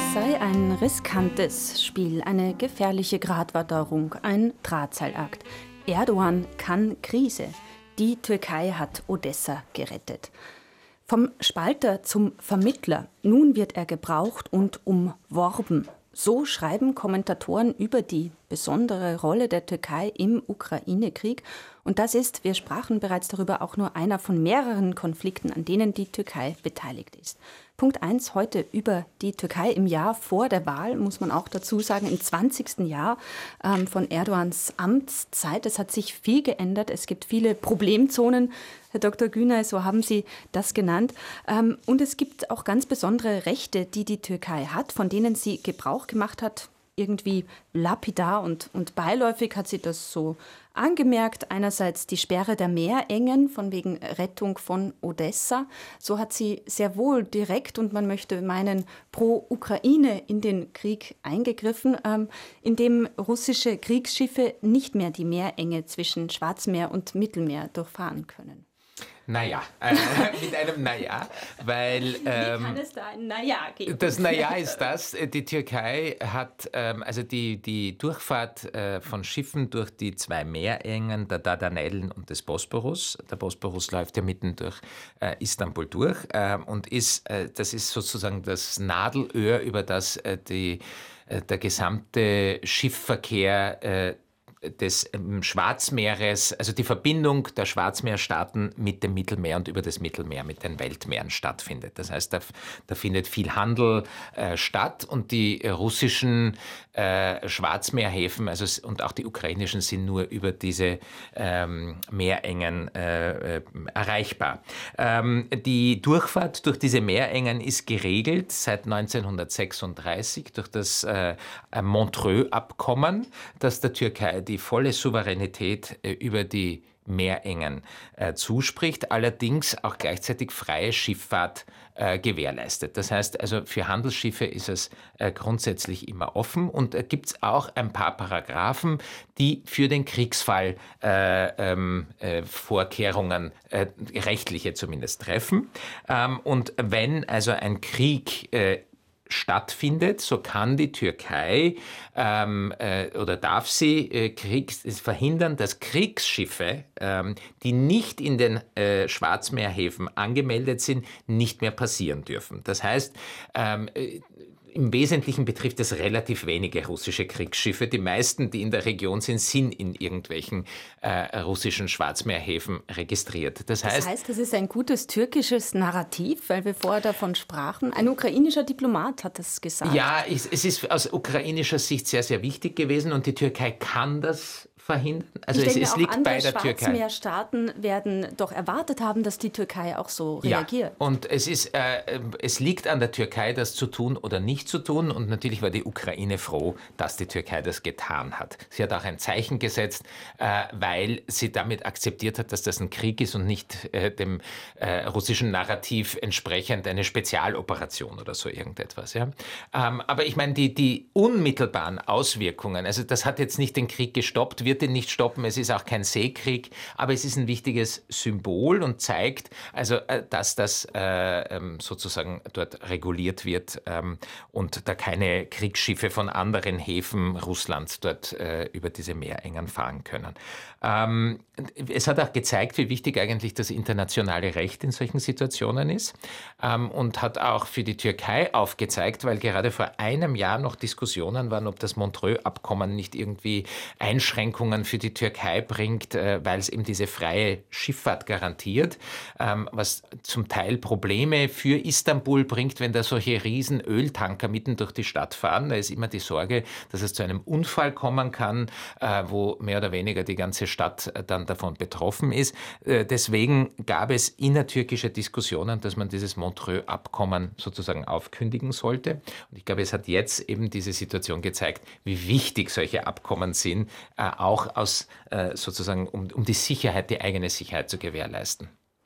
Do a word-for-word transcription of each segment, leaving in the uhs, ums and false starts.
Es sei ein riskantes Spiel, eine gefährliche Gratwanderung, ein Drahtseilakt. Erdogan kann Krise. Die Türkei hat Odessa gerettet. Vom Spalter zum Vermittler. Nun wird er gebraucht und umworben. So schreiben Kommentatoren über die besondere Rolle der Türkei im Ukraine-Krieg. Und das ist, wir sprachen bereits darüber, auch nur einer von mehreren Konflikten, an denen die Türkei beteiligt ist. Punkt eins heute über die Türkei im Jahr vor der Wahl, muss man auch dazu sagen, im zwanzigsten Jahr ähm, von Erdogans Amtszeit. Es hat sich viel geändert. Es gibt viele Problemzonen. Herr Doktor Günay, so haben Sie das genannt. Ähm, und es gibt auch ganz besondere Rechte, die die Türkei hat, von denen sie Gebrauch gemacht hat. Irgendwie lapidar und, und beiläufig hat sie das so angemerkt. Einerseits die Sperre der Meerengen von wegen Rettung von Odessa. So hat sie sehr wohl direkt und man möchte meinen pro Ukraine in den Krieg eingegriffen, ähm, indem russische Kriegsschiffe nicht mehr die Meerenge zwischen Schwarzmeer und Mittelmeer durchfahren können. Naja, äh, mit einem Naja, weil... Ähm, Wie kann es da ein Naja geben? Das Naja ist das, die Türkei hat, ähm, also die, die Durchfahrt äh, von Schiffen durch die zwei Meerengen, der Dardanellen und des Bosporus. Der Bosporus läuft ja mitten durch äh, Istanbul durch äh, und ist, äh, das ist sozusagen das Nadelöhr, über das äh, die, äh, der gesamte Schiffverkehr äh, des Schwarzmeeres, also die Verbindung der Schwarzmeerstaaten mit dem Mittelmeer und über das Mittelmeer mit den Weltmeeren stattfindet. Das heißt, da, da findet viel Handel äh, statt und die russischen äh, Schwarzmeerhäfen also, und auch die ukrainischen sind nur über diese ähm, Meerengen äh, erreichbar. Ähm, die Durchfahrt durch diese Meerengen ist geregelt seit neunzehnhundertsechsunddreißig durch das äh, Montreux-Abkommen, das der Türkei die volle Souveränität äh, über die Meerengen äh, zuspricht, allerdings auch gleichzeitig freie Schifffahrt äh, gewährleistet. Das heißt also, für Handelsschiffe ist es äh, grundsätzlich immer offen und äh, gibt es auch ein paar Paragraphen, die für den Kriegsfall äh, ähm, äh, Vorkehrungen, äh, rechtliche zumindest, treffen. Ähm, und wenn also ein Krieg äh, stattfindet, so kann die Türkei ähm, äh, oder darf sie äh, Kriegs verhindern, dass Kriegsschiffe, ähm, die nicht in den äh, Schwarzmeerhäfen angemeldet sind, nicht mehr passieren dürfen. Das heißt, ähm, äh, im Wesentlichen betrifft es relativ wenige russische Kriegsschiffe. Die meisten, die in der Region sind, sind in irgendwelchen äh, russischen Schwarzmeerhäfen registriert. Das heißt, das heißt, das ist ein gutes türkisches Narrativ, weil wir vorher davon sprachen. Ein ukrainischer Diplomat hat das gesagt. Ja, es, es ist aus ukrainischer Sicht sehr, sehr wichtig gewesen und die Türkei kann das verhindern. Also ich es, denke, es auch liegt andere bei der Türkei. Schwarzmeerstaaten werden doch erwartet haben, dass die Türkei auch so reagiert. Ja, und es, ist, äh, es liegt an der Türkei, das zu tun oder nicht zu tun. Und natürlich war die Ukraine froh, dass die Türkei das getan hat. Sie hat auch ein Zeichen gesetzt, äh, weil sie damit akzeptiert hat, dass das ein Krieg ist und nicht äh, dem äh, russischen Narrativ entsprechend eine Spezialoperation oder so irgendetwas. Ja? Ähm, aber ich meine, die, die unmittelbaren Auswirkungen, also das hat jetzt nicht den Krieg gestoppt, wird ihn nicht stoppen, es ist auch kein Seekrieg, aber es ist ein wichtiges Symbol und zeigt, also, dass das äh, sozusagen dort reguliert wird ähm, und da keine Kriegsschiffe von anderen Häfen Russlands dort äh, über diese Meerengen fahren können. Ähm, es hat auch gezeigt, wie wichtig eigentlich das internationale Recht in solchen Situationen ist ähm, und hat auch für die Türkei aufgezeigt, weil gerade vor einem Jahr noch Diskussionen waren, ob das Montreux-Abkommen nicht irgendwie Einschränkungen für die Türkei bringt, äh, weil es eben diese freie Schifffahrt garantiert, ähm, was zum Teil Probleme für Istanbul bringt, wenn da solche riesen Öltanker mitten durch die Stadt fahren. Da ist immer die Sorge, dass es zu einem Unfall kommen kann, äh, wo mehr oder weniger die ganze Stadt äh, dann davon betroffen ist. Äh, deswegen gab es innertürkische Diskussionen, dass man dieses Montreux-Abkommen sozusagen aufkündigen sollte. Und ich glaube, es hat jetzt eben diese Situation gezeigt, wie wichtig solche Abkommen sind, äh, auch aus, äh, sozusagen, um, um die Sicherheit, die eigene Sicherheit zu gewährleisten.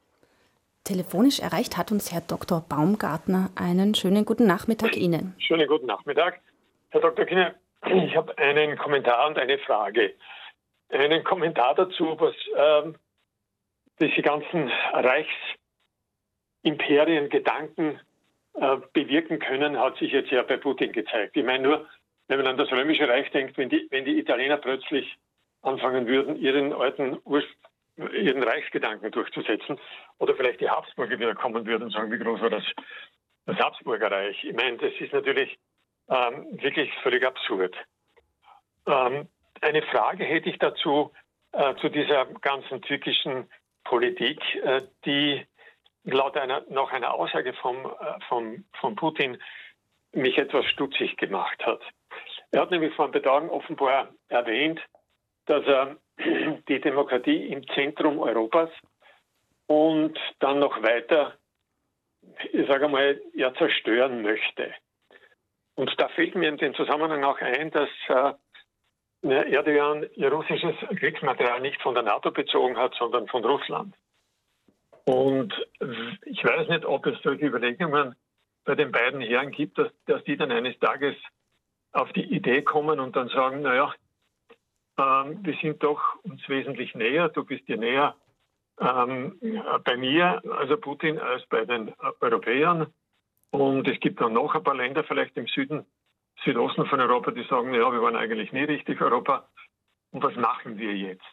Telefonisch erreicht hat uns Herr Doktor Baumgartner. Einen schönen guten Nachmittag Ihnen. Schönen guten Nachmittag. Herr Doktor Günay, ich habe einen Kommentar und eine Frage. Einen Kommentar dazu, was ähm, diese ganzen Reichsimperien-Gedanken äh, sie wirken können, hat sich jetzt ja bei Putin gezeigt. Ich meine nur, wenn man an das Römische Reich denkt, wenn die, wenn die Italiener plötzlich anfangen würden, ihren alten Ur ihren Reichsgedanken durchzusetzen, oder vielleicht die Habsburger wieder kommen würden und sagen, wie groß war das, das Habsburgerreich. Ich meine, das ist natürlich ähm, wirklich völlig absurd. Ähm, eine Frage hätte ich dazu, äh, zu dieser ganzen türkischen Politik, äh, die laut einer, nach einer Aussage vom, äh, vom, von Putin mich etwas stutzig gemacht hat. Er hat nämlich vor ein paar Tagen offenbar erwähnt, dass er die Demokratie im Zentrum Europas und dann noch weiter, ich sage mal, ja, zerstören möchte. Und da fällt mir in dem Zusammenhang auch ein, dass äh, Erdogan ihr russisches Kriegsmaterial nicht von der NATO bezogen hat, sondern von Russland. Und ich weiß nicht, ob es solche Überlegungen bei den beiden Herren gibt, dass, dass die dann eines Tages auf die Idee kommen und dann sagen, naja, ähm, wir sind doch uns wesentlich näher, du bist dir näher ähm, bei mir, also Putin, als bei den Europäern. Und es gibt dann noch ein paar Länder, vielleicht im Süden, Südosten von Europa, die sagen, ja, wir waren eigentlich nie richtig Europa. Und was machen wir jetzt?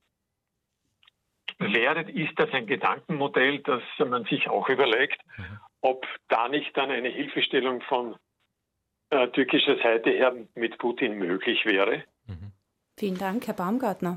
Wäre, ist das ein Gedankenmodell, das man sich auch überlegt, mhm. ob da nicht dann eine Hilfestellung von äh, türkischer Seite her mit Putin möglich wäre? Mhm. Vielen Dank, Herr Baumgartner.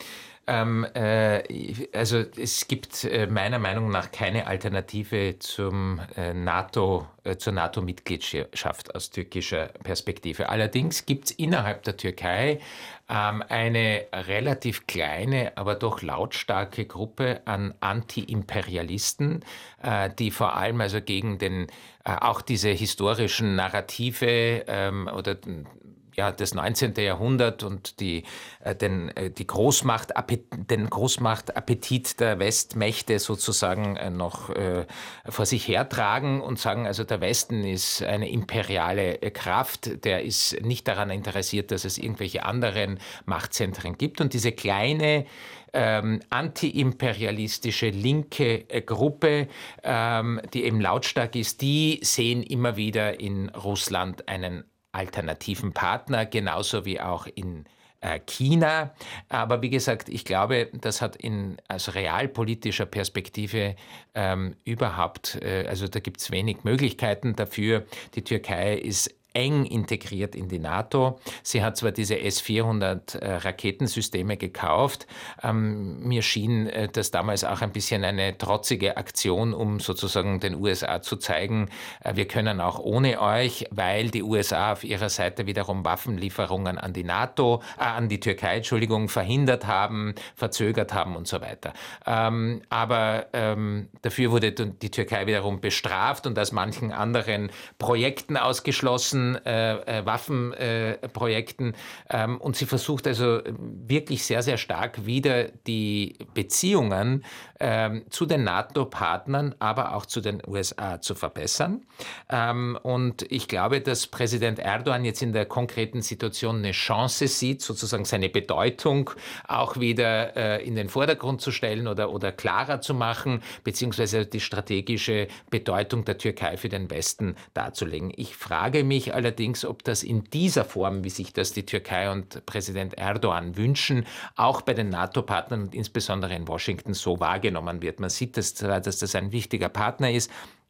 Ähm, äh, also es gibt äh, meiner Meinung nach keine Alternative zum äh, NATO, äh, zur NATO-Mitgliedschaft aus türkischer Perspektive. Allerdings gibt es innerhalb der Türkei ähm, eine relativ kleine, aber doch lautstarke Gruppe an Anti-Imperialisten, äh, die vor allem also gegen den äh, auch diese historischen Narrative ähm, oder ja, das neunzehnten. Jahrhundert und die, äh, den, äh, die Großmachtappetit, den Großmachtappetit der Westmächte sozusagen äh, noch äh, vor sich hertragen und sagen, also der Westen ist eine imperiale äh, Kraft, der ist nicht daran interessiert, dass es irgendwelche anderen Machtzentren gibt. Und diese kleine Ähm, antiimperialistische linke äh, Gruppe, ähm, die eben lautstark ist, die sehen immer wieder in Russland einen alternativen Partner, genauso wie auch in äh, China. Aber wie gesagt, ich glaube, das hat in aus realpolitischer Perspektive ähm, überhaupt, äh, also da gibt es wenig Möglichkeiten dafür. Die Türkei ist eng integriert in die NATO. Sie hat zwar diese S vierhundert äh, Raketensysteme gekauft. Ähm, mir schien äh, das damals auch ein bisschen eine trotzige Aktion, um sozusagen den U S A zu zeigen, äh, wir können auch ohne euch, weil die U S A auf ihrer Seite wiederum Waffenlieferungen an die NATO, äh, an die Türkei, Entschuldigung, verhindert haben, verzögert haben und so weiter. Ähm, aber ähm, dafür wurde die Türkei wiederum bestraft und aus manchen anderen Projekten ausgeschlossen, Äh, äh, Waffenprojekten äh, ähm, und sie versucht also wirklich sehr, sehr stark wieder die Beziehungen äh, zu den NATO-Partnern, aber auch zu den U S A zu verbessern. Ähm, und ich glaube, dass Präsident Erdogan jetzt in der konkreten Situation eine Chance sieht, sozusagen seine Bedeutung auch wieder äh, in den Vordergrund zu stellen oder, oder klarer zu machen, beziehungsweise die strategische Bedeutung der Türkei für den Westen darzulegen. Ich frage mich allerdings, ob das in dieser Form, wie sich das die Türkei und Präsident Erdogan wünschen, auch bei den NATO-Partnern und insbesondere in Washington so wahrgenommen wird. Man sieht das zwar, dass das ein wichtiger Partner ist,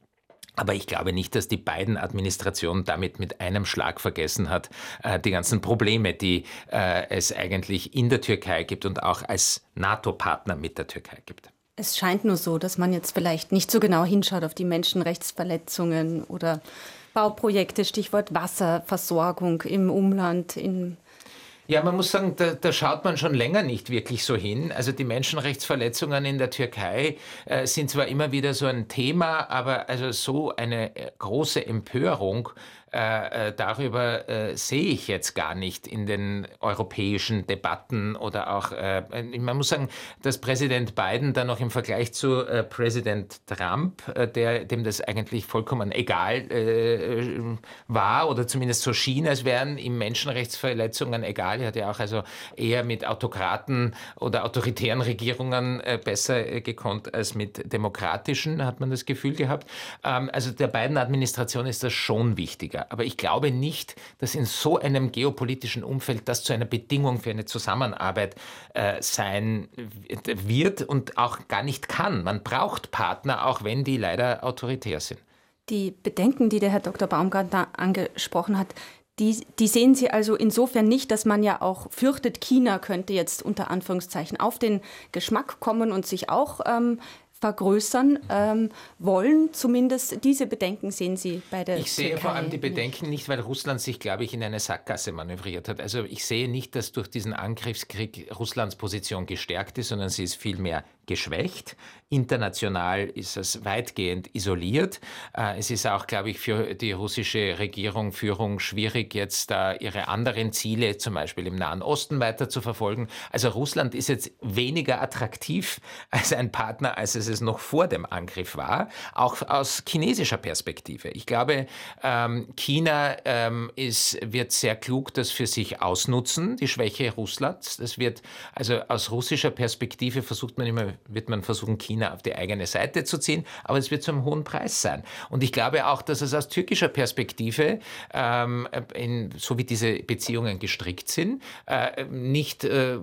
aber ich glaube nicht, dass die beiden Administrationen damit mit einem Schlag vergessen hat, äh, die ganzen Probleme, die äh, es eigentlich in der Türkei gibt und auch als NATO-Partner mit der Türkei gibt. Es scheint nur so, dass man jetzt vielleicht nicht so genau hinschaut auf die Menschenrechtsverletzungen oder Bauprojekte, Stichwort Wasserversorgung im Umland. In ja, man muss sagen, da, da schaut man schon länger nicht wirklich so hin. Also die Menschenrechtsverletzungen in der Türkei äh, sind zwar immer wieder so ein Thema, aber also so eine große Empörung äh, darüber äh, sehe ich jetzt gar nicht in den europäischen Debatten oder auch, äh, man muss sagen, dass Präsident Biden da noch im Vergleich zu äh, Präsident Trump, äh, der, dem das eigentlich vollkommen egal äh, war oder zumindest so schien, als wären ihm Menschenrechtsverletzungen egal. Er hat ja auch also eher mit Autokraten oder autoritären Regierungen äh, besser äh, gekonnt als mit demokratischen, hat man das Gefühl gehabt. Ähm, also der Biden-Administration ist das schon wichtiger. Aber ich glaube nicht, dass in so einem geopolitischen Umfeld das zu einer Bedingung für eine Zusammenarbeit äh, sein wird und auch gar nicht kann. Man braucht Partner, auch wenn die leider autoritär sind. Die Bedenken, die der Herr Doktor Baumgartner angesprochen hat, die, die sehen Sie also insofern nicht, dass man ja auch fürchtet, China könnte jetzt unter Anführungszeichen auf den Geschmack kommen und sich auch ähm, vergrößern ähm, wollen. Zumindest diese Bedenken sehen Sie bei der Ich sehe Türkei vor allem die Bedenken nicht, nicht, weil Russland sich, glaube ich, in eine Sackgasse manövriert hat. Also ich sehe nicht, dass durch diesen Angriffskrieg Russlands Position gestärkt ist, sondern sie ist vielmehr geschwächt. International ist es weitgehend isoliert. Es ist auch, glaube ich, für die russische Regierung, Führung schwierig, jetzt da ihre anderen Ziele, zum Beispiel im Nahen Osten, weiter zu verfolgen. Also Russland ist jetzt weniger attraktiv als ein Partner, als es es noch vor dem Angriff war, auch aus chinesischer Perspektive. Ich glaube, China ist, wird sehr klug das für sich ausnutzen, die Schwäche Russlands. Das wird, also aus russischer Perspektive versucht man immer, wird man versuchen, China auf die eigene Seite zu ziehen, aber es wird zu einem hohen Preis sein. Und ich glaube auch, dass es aus türkischer Perspektive, ähm, in, so wie diese Beziehungen gestrickt sind, äh, nicht äh,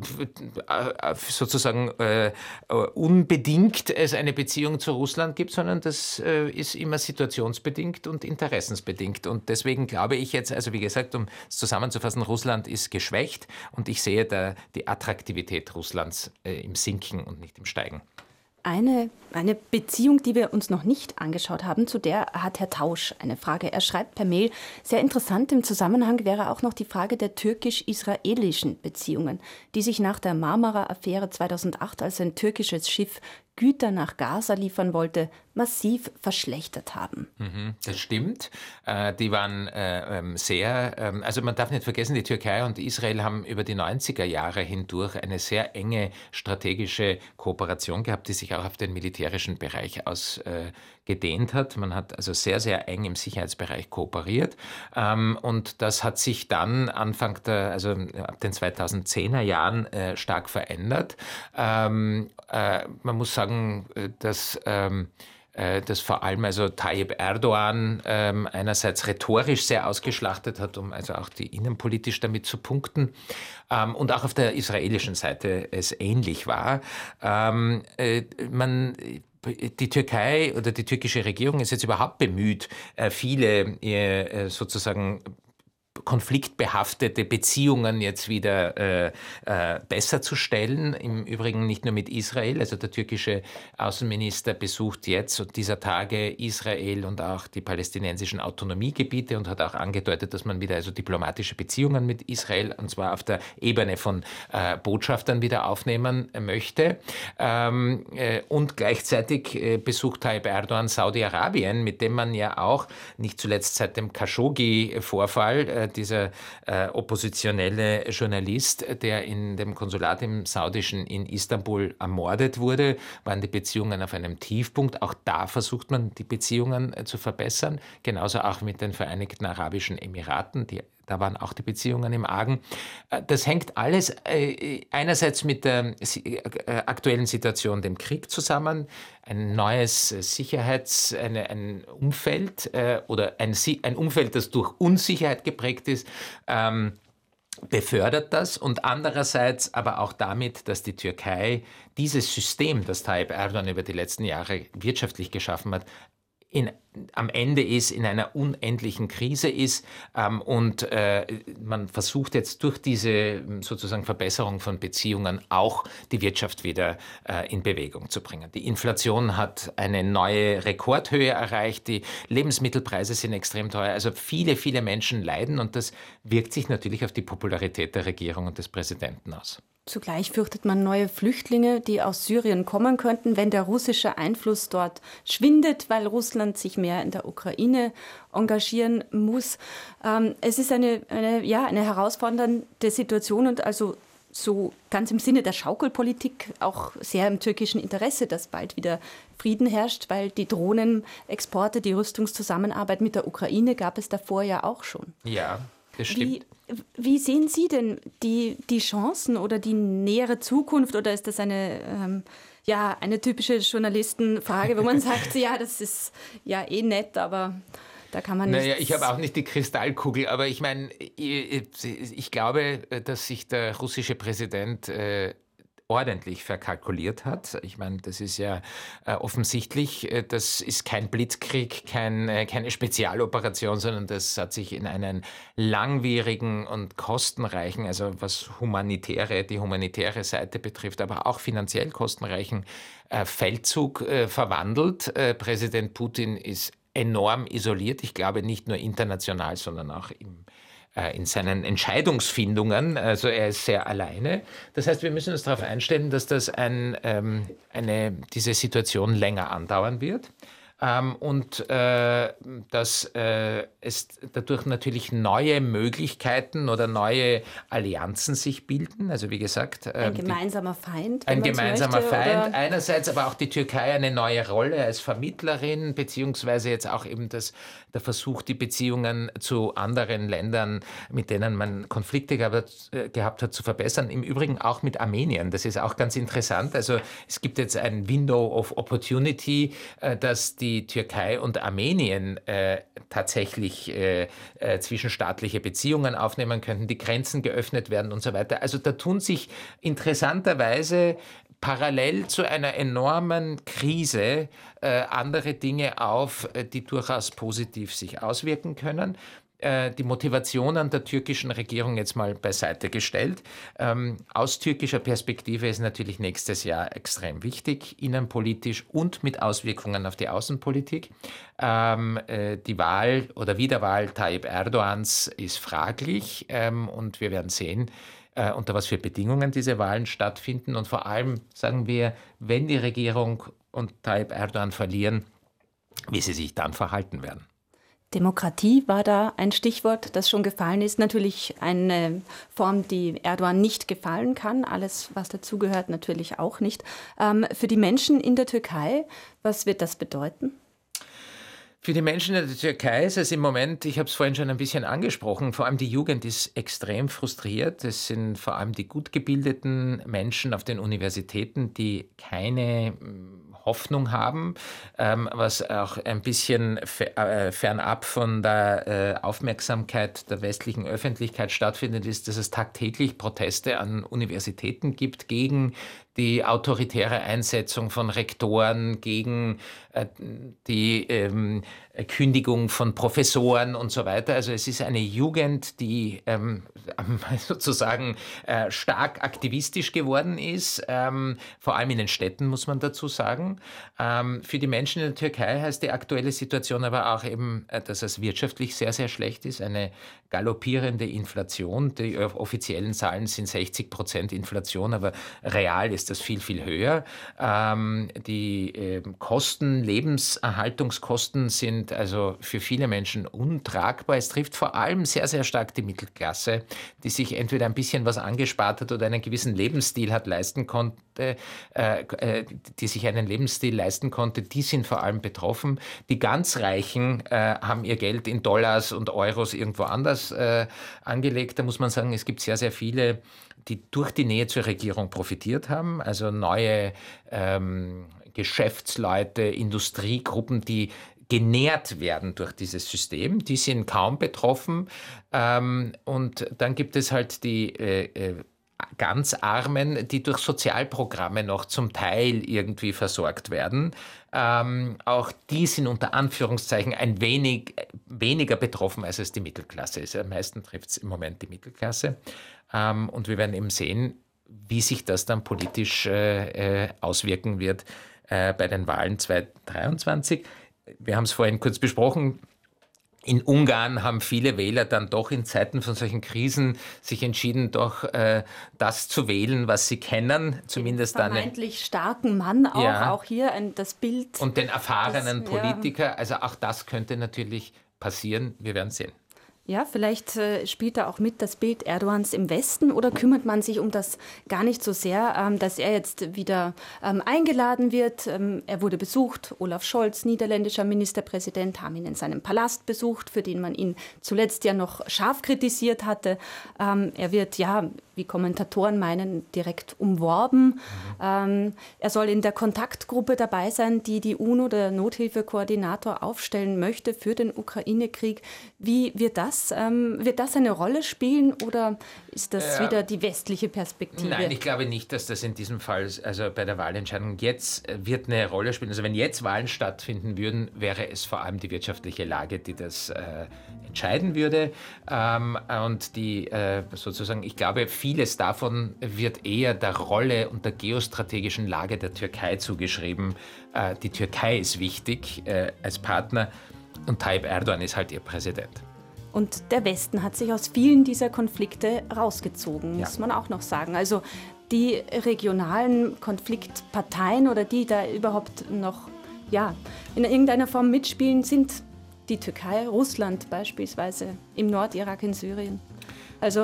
sozusagen äh, unbedingt es eine Beziehung zu Russland gibt, sondern das äh, ist immer situationsbedingt und interessensbedingt. Und deswegen glaube ich jetzt, also wie gesagt, um es zusammenzufassen, Russland ist geschwächt und ich sehe da die Attraktivität Russlands äh, im Sinken und nicht im Steigen. Eine, eine Beziehung, die wir uns noch nicht angeschaut haben, zu der hat Herr Tausch eine Frage. Er schreibt per Mail, sehr interessant im Zusammenhang wäre auch noch die Frage der türkisch-israelischen Beziehungen, die sich nach der Marmara-Affäre zweitausendacht, als ein türkisches Schiff Güter nach Gaza liefern wollte, massiv verschlechtert haben. Mhm, das stimmt. Äh, die waren äh, sehr, äh, also man darf nicht vergessen, die Türkei und Israel haben über die neunziger Jahre hindurch eine sehr enge strategische Kooperation gehabt, die sich auch auf den militärischen Bereich ausgedehnt hat. Man hat also sehr, sehr eng im Sicherheitsbereich kooperiert. Ähm, und das hat sich dann Anfang der, also ab den zweitausendzehner Jahren äh, stark verändert. Ähm, äh, man muss sagen, dass ähm, dass vor allem also Tayyip Erdogan ähm, einerseits rhetorisch sehr ausgeschlachtet hat, um also auch die innenpolitisch damit zu punkten, ähm, und auch auf der israelischen Seite es ähnlich war. Ähm, äh, man Die Türkei oder die türkische Regierung ist jetzt überhaupt bemüht, äh, viele äh, sozusagen konfliktbehaftete Beziehungen jetzt wieder äh, äh, besser zu stellen. Im Übrigen nicht nur mit Israel. Also der türkische Außenminister besucht jetzt und dieser Tage Israel und auch die palästinensischen Autonomiegebiete und hat auch angedeutet, dass man wieder also diplomatische Beziehungen mit Israel, und zwar auf der Ebene von äh, Botschaftern, wieder aufnehmen möchte. Ähm, äh, und gleichzeitig äh, besucht Tayyip Erdogan Saudi-Arabien, mit dem man ja auch nicht zuletzt seit dem Khashoggi-Vorfall, äh, dieser äh, oppositionelle Journalist, der in dem Konsulat im Saudischen in Istanbul ermordet wurde, waren die Beziehungen auf einem Tiefpunkt. Auch da versucht man, die Beziehungen äh, zu verbessern. Genauso auch mit den Vereinigten Arabischen Emiraten, die Da waren auch die Beziehungen im Argen. Das hängt alles äh, einerseits mit der äh, aktuellen Situation, dem Krieg zusammen. Ein neues Sicherheits-, eine, ein Umfeld äh, oder ein, ein Umfeld, das durch Unsicherheit geprägt ist, ähm, befördert das, und andererseits aber auch damit, dass die Türkei dieses System, das Tayyip Erdogan über die letzten Jahre wirtschaftlich geschaffen hat, In, am Ende ist, in einer unendlichen Krise ist, ähm, und äh, man versucht jetzt durch diese sozusagen Verbesserung von Beziehungen auch die Wirtschaft wieder äh, in Bewegung zu bringen. Die Inflation hat eine neue Rekordhöhe erreicht, die Lebensmittelpreise sind extrem teuer, also viele, viele Menschen leiden, und das wirkt sich natürlich auf die Popularität der Regierung und des Präsidenten aus. Zugleich fürchtet man neue Flüchtlinge, die aus Syrien kommen könnten, wenn der russische Einfluss dort schwindet, weil Russland sich mehr in der Ukraine engagieren muss. Ähm, es ist eine, eine, ja, eine herausfordernde Situation und also so ganz im Sinne der Schaukelpolitik auch sehr im türkischen Interesse, dass bald wieder Frieden herrscht, weil die Drohnenexporte, die Rüstungszusammenarbeit mit der Ukraine gab es davor ja auch schon. Ja, das stimmt. Wie, wie sehen Sie denn die, die Chancen oder die nähere Zukunft, oder ist das eine, ähm, ja, eine typische Journalistenfrage, wo man sagt, ja, das ist ja eh nett, aber da kann man nicht. Naja, ich habe auch nicht die Kristallkugel, aber ich meine, ich, ich glaube, dass sich der russische Präsident äh, ordentlich verkalkuliert hat. Ich meine, das ist ja äh, offensichtlich, äh, das ist kein Blitzkrieg, kein, äh, keine Spezialoperation, sondern das hat sich in einen langwierigen und kostenreichen, also was humanitäre, die humanitäre Seite betrifft, aber auch finanziell kostenreichen äh, Feldzug äh, verwandelt. Äh, Präsident Putin ist enorm isoliert. Ich glaube, nicht nur international, sondern auch im, äh, in seinen Entscheidungsfindungen. Also er ist sehr alleine. Das heißt, wir müssen uns darauf einstellen, dass das ein, ähm, eine, diese Situation länger andauern wird. Ähm, und äh, dass äh, es dadurch natürlich neue Möglichkeiten oder neue Allianzen sich bilden. Also wie gesagt, äh, ein gemeinsamer Feind. Ein gemeinsamer möchte, Feind oder? einerseits, aber auch die Türkei eine neue Rolle als Vermittlerin, beziehungsweise jetzt auch eben das, der Versuch, die Beziehungen zu anderen Ländern, mit denen man Konflikte gehabt, äh, gehabt hat, zu verbessern. Im Übrigen auch mit Armenien. Das ist auch ganz interessant. Also es gibt jetzt ein Window of Opportunity, äh, dass die Die Türkei und Armenien äh, tatsächlich äh, äh, zwischenstaatliche Beziehungen aufnehmen könnten, die Grenzen geöffnet werden und so weiter. Also da tun sich interessanterweise parallel zu einer enormen Krise äh, andere Dinge auf, äh, die durchaus positiv sich auswirken können. Die Motivationen der türkischen Regierung jetzt mal beiseite gestellt. Ähm, aus türkischer Perspektive ist natürlich nächstes Jahr extrem wichtig, innenpolitisch und mit Auswirkungen auf die Außenpolitik. Ähm, äh, die Wahl oder Wiederwahl Tayyip Erdogans ist fraglich ähm, und wir werden sehen, äh, unter was für Bedingungen diese Wahlen stattfinden. Und vor allem sagen wir, wenn die Regierung und Tayyip Erdogan verlieren, wie sie sich dann verhalten werden. Demokratie war da ein Stichwort, das schon gefallen ist. Natürlich eine Form, die Erdogan nicht gefallen kann. Alles, was dazugehört, natürlich auch nicht. Ähm, für die Menschen in der Türkei, was wird das bedeuten? Für die Menschen in der Türkei ist es im Moment, ich habe es vorhin schon ein bisschen angesprochen, vor allem die Jugend ist extrem frustriert. Es sind vor allem die gut gebildeten Menschen auf den Universitäten, die keine Hoffnung haben, ähm, was auch ein bisschen äh, fernab von der äh, Aufmerksamkeit der westlichen Öffentlichkeit stattfindet, ist, dass es tagtäglich Proteste an Universitäten gibt gegen die autoritäre Einsetzung von Rektoren, gegen äh, die ähm, Kündigung von Professoren und so weiter. Also es ist eine Jugend, die ähm, sozusagen äh, stark aktivistisch geworden ist, ähm, vor allem in den Städten, muss man dazu sagen. Ähm, für die Menschen in der Türkei heißt die aktuelle Situation aber auch eben, äh, dass es wirtschaftlich sehr, sehr schlecht ist. Eine galoppierende Inflation. Die offiziellen Zahlen sind sechzig Prozent Inflation, aber real ist das viel, viel höher. Ähm, die äh, Kosten, Lebenserhaltungskosten sind also für viele Menschen untragbar. Es trifft vor allem sehr, sehr stark die Mittelklasse, die sich entweder ein bisschen was angespart hat oder einen gewissen Lebensstil hat leisten konnte, äh, äh, die sich einen Lebensstil leisten konnte, die sind vor allem betroffen. Die ganz Reichen äh, haben ihr Geld in Dollars und Euros irgendwo anders äh, angelegt. Da muss man sagen, es gibt sehr, sehr viele, die durch die Nähe zur Regierung profitiert haben, also neue ähm, Geschäftsleute, Industriegruppen, die genährt werden durch dieses System, die sind kaum betroffen. Ähm, und dann gibt es halt die äh, ganz Armen, die durch Sozialprogramme noch zum Teil irgendwie versorgt werden. Ähm, auch die sind unter Anführungszeichen ein wenig weniger betroffen, als es die Mittelklasse ist. Am meisten trifft es im Moment die Mittelklasse. Ähm, und wir werden eben sehen, wie sich das dann politisch äh, auswirken wird äh, bei den Wahlen zweitausenddreiundzwanzig. Wir haben es vorhin kurz besprochen. In Ungarn haben viele Wähler dann doch in Zeiten von solchen Krisen sich entschieden, doch äh, das zu wählen, was sie kennen. Zumindest den vermeintlich eine, starken Mann auch, ja, auch hier ein, das Bild. Und den erfahrenen das, Politiker. Ja. Also auch das könnte natürlich passieren. Wir werden sehen. Ja, vielleicht äh, spielt da auch mit das Bild Erdogans im Westen oder kümmert man sich um das gar nicht so sehr, ähm, dass er jetzt wieder ähm, eingeladen wird. Ähm, er wurde besucht, Olaf Scholz, niederländischer Ministerpräsident, haben ihn in seinem Palast besucht, für den man ihn zuletzt ja noch scharf kritisiert hatte. Ähm, er wird, ja, wie Kommentatoren meinen, direkt umworben. Mhm. Ähm, er soll in der Kontaktgruppe dabei sein, die die UNO, der Nothilfekoordinator, aufstellen möchte für den Ukraine-Krieg. Wie wird das? Ähm, wird das eine Rolle spielen oder ist das äh, wieder die westliche Perspektive? Nein, ich glaube nicht, dass das in diesem Fall, also bei der Wahlentscheidung jetzt wird eine Rolle spielen. Also wenn jetzt Wahlen stattfinden würden, wäre es vor allem die wirtschaftliche Lage, die das äh, entscheiden würde. Ähm, und die äh, sozusagen, ich glaube, vieles davon wird eher der Rolle und der geostrategischen Lage der Türkei zugeschrieben. Äh, die Türkei ist wichtig äh, als Partner und Tayyip Erdogan ist halt ihr Präsident. Und der Westen hat sich aus vielen dieser Konflikte rausgezogen, muss ja. man auch noch sagen. Also die regionalen Konfliktparteien oder die da überhaupt noch ja, in irgendeiner Form mitspielen, sind die Türkei, Russland beispielsweise, im Nordirak, in Syrien. Also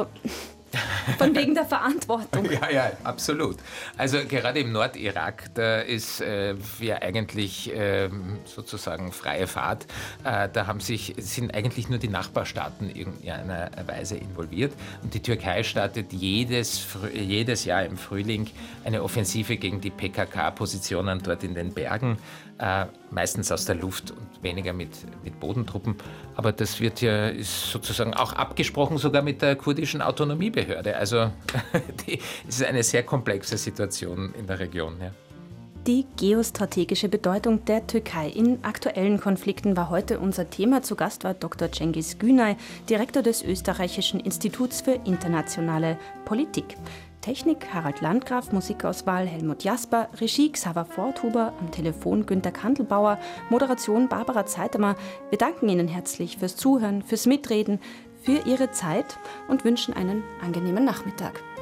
von wegen der Verantwortung. Ja, ja, absolut. Also gerade im Nordirak, da ist äh, ja eigentlich äh, sozusagen freie Fahrt. Äh, da haben sich, sind eigentlich nur die Nachbarstaaten in irgendeiner Weise involviert. Und die Türkei startet jedes, jedes Jahr im Frühling eine Offensive gegen die P K K-Positionen dort in den Bergen. Äh, meistens aus der Luft und weniger mit, mit Bodentruppen. Aber das wird ja ist sozusagen auch abgesprochen, sogar mit der kurdischen Autonomiebehörde. Also die, es ist eine sehr komplexe Situation in der Region. Ja. Die geostrategische Bedeutung der Türkei in aktuellen Konflikten war heute unser Thema. Zu Gast war Doktor Cengiz Günay, Direktor des Österreichischen Instituts für internationale Politik. Technik Harald Landgraf, Musikauswahl Helmut Jasper, Regie Xaver Forthuber, am Telefon Günter Kandelbauer, Moderation Barbara Zeitemer. Wir danken Ihnen herzlich fürs Zuhören, fürs Mitreden, für Ihre Zeit und wünschen einen angenehmen Nachmittag.